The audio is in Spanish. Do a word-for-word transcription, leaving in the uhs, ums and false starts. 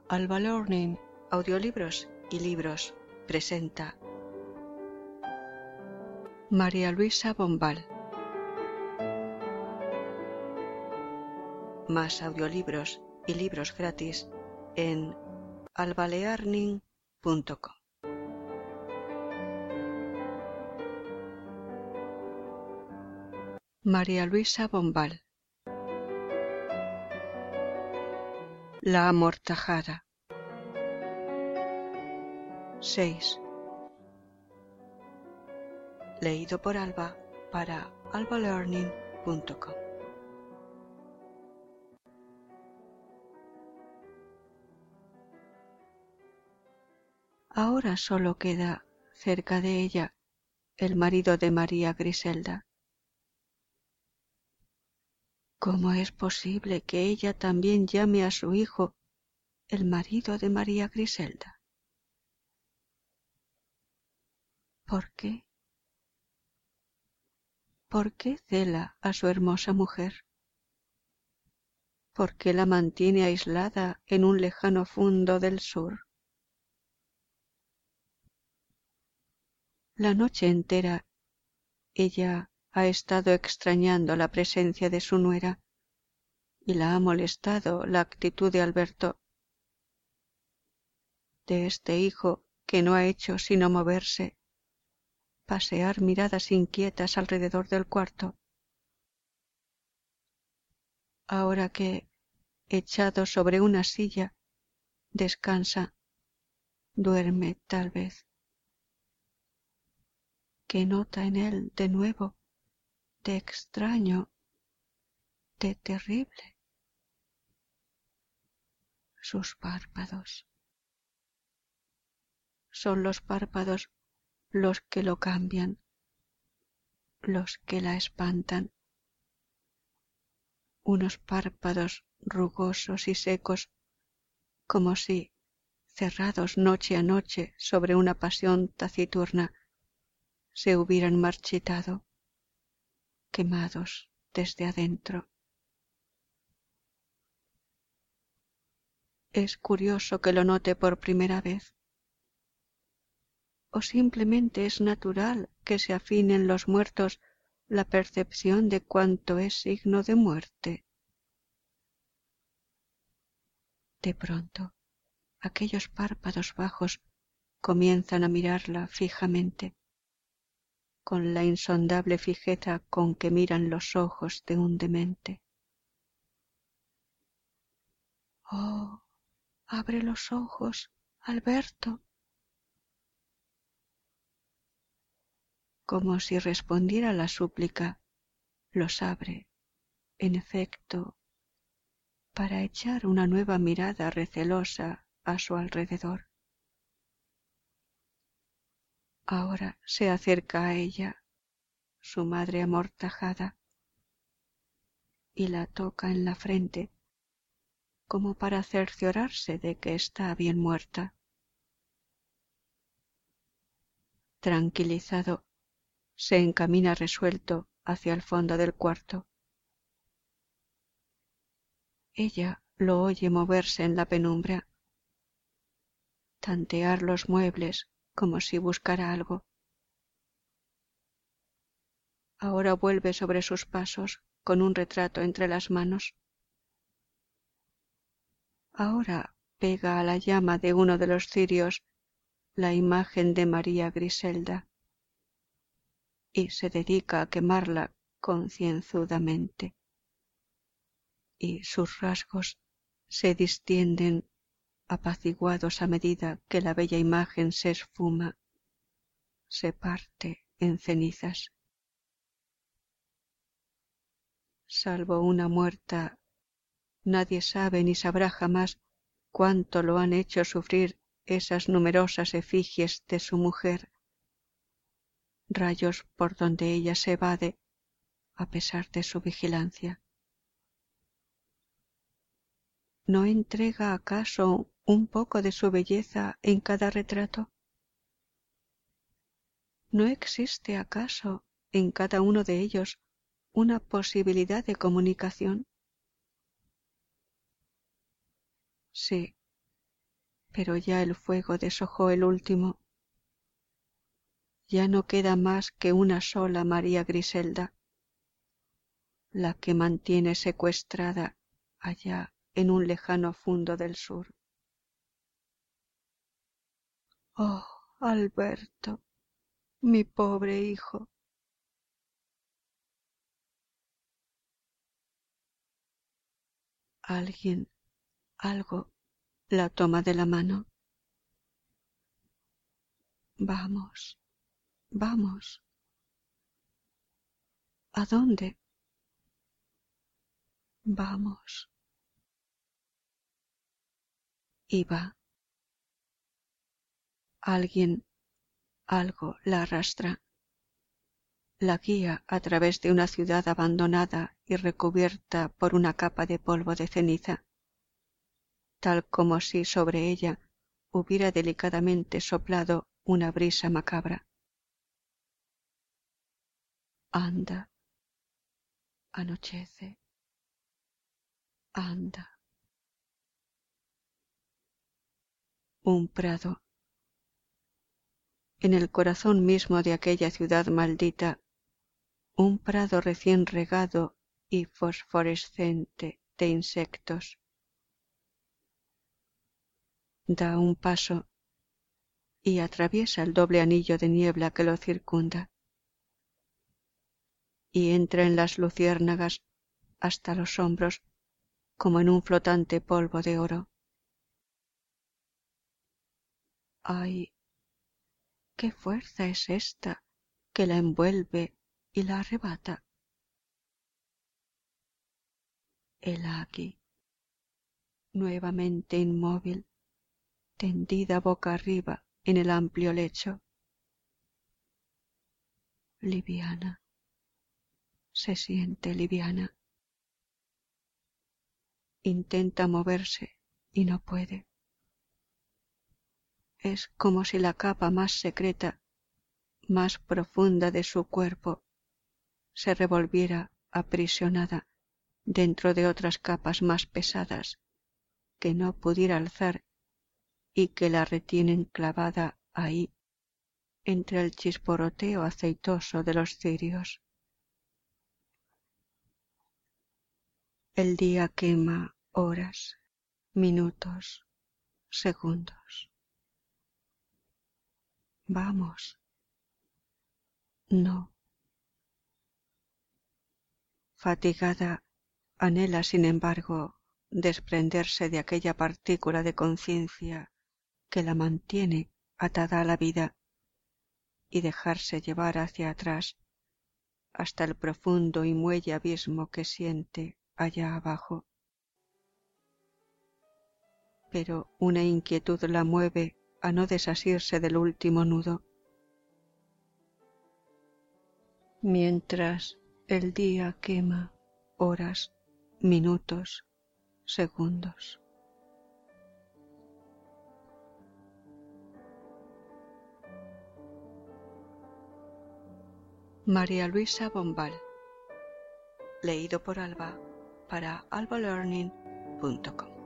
Alba Learning, audiolibros y libros presenta María Luisa Bombal. Más audiolibros y libros gratis en alba learning punto com. María Luisa Bombal. La amortajada. seis. Leído por Alba para alba learning punto com. Ahora solo queda cerca de ella el marido de María Griselda. ¿Cómo es posible que ella también llame a su hijo el marido de María Griselda? ¿Por qué? ¿Por qué cela a su hermosa mujer? ¿Por qué la mantiene aislada en un lejano fondo del sur? La noche entera ella ha estado extrañando la presencia de su nuera y la ha molestado la actitud de Alberto, de este hijo que no ha hecho sino moverse, pasear miradas inquietas alrededor del cuarto. Ahora que, echado sobre una silla, descansa, duerme tal vez. ¿Qué nota en él de nuevo, de extraño, de terrible? Sus párpados. Son los párpados los que lo cambian, los que la espantan. Unos párpados rugosos y secos, como si, cerrados noche a noche sobre una pasión taciturna, se hubieran marchitado, quemados desde adentro. Es curioso que lo note por primera vez. ¿O simplemente es natural que se afine en los muertos la percepción de cuanto es signo de muerte? De pronto, aquellos párpados bajos comienzan a mirarla fijamente, con la insondable fijeza con que miran los ojos de un demente. ¡Oh! ¡Abre los ojos, Alberto! Como si respondiera a la súplica, los abre, en efecto, para echar una nueva mirada recelosa a su alrededor. Ahora se acerca a ella, su madre amortajada, y la toca en la frente, como para cerciorarse de que está bien muerta. Tranquilizado, se encamina resuelto hacia el fondo del cuarto. Ella lo oye moverse en la penumbra, tantear los muebles como si buscara algo. Ahora vuelve sobre sus pasos con un retrato entre las manos. Ahora pega a la llama de uno de los cirios la imagen de María Griselda y se dedica a quemarla concienzudamente. Y sus rasgos se distienden apaciguados a medida que la bella imagen se esfuma, se parte en cenizas. Salvo una muerta, nadie sabe ni sabrá jamás cuánto lo han hecho sufrir esas numerosas efigies de su mujer, rayos por donde ella se evade a pesar de su vigilancia. ¿No entrega acaso un poco de su belleza en cada retrato? ¿No existe acaso en cada uno de ellos una posibilidad de comunicación? Sí, pero ya el fuego deshojó el último. Ya no queda más que una sola María Griselda, la que mantiene secuestrada allá en un lejano fundo del sur. Oh, Alberto, mi pobre hijo. Alguien, algo, la toma de la mano. Vamos, vamos. ¿A dónde? Vamos. Y va. Alguien, algo la arrastra. La guía a través de una ciudad abandonada y recubierta por una capa de polvo de ceniza, tal como si sobre ella hubiera delicadamente soplado una brisa macabra. Anda. Anochece. Anda. Un prado. En el corazón mismo de aquella ciudad maldita, un prado recién regado y fosforescente de insectos. Da un paso y atraviesa el doble anillo de niebla que lo circunda, y entra en las luciérnagas hasta los hombros como en un flotante polvo de oro. ¡Ay! ¿Qué fuerza es esta que la envuelve y la arrebata? Hela aquí, nuevamente inmóvil, tendida boca arriba en el amplio lecho. Liviana, se siente liviana. Intenta moverse y no puede. Es como si la capa más secreta, más profunda de su cuerpo se revolviera aprisionada dentro de otras capas más pesadas que no pudiera alzar y que la retienen clavada ahí entre el chisporroteo aceitoso de los cirios. El día quema horas, minutos, segundos. Vamos. No. Fatigada, anhela, sin embargo, desprenderse de aquella partícula de conciencia que la mantiene atada a la vida y dejarse llevar hacia atrás hasta el profundo y muelle abismo que siente allá abajo. Pero una inquietud la mueve a no desasirse del último nudo. Mientras el día quema horas, minutos, segundos. María Luisa Bombal. Leído por Alba para alba learning punto com.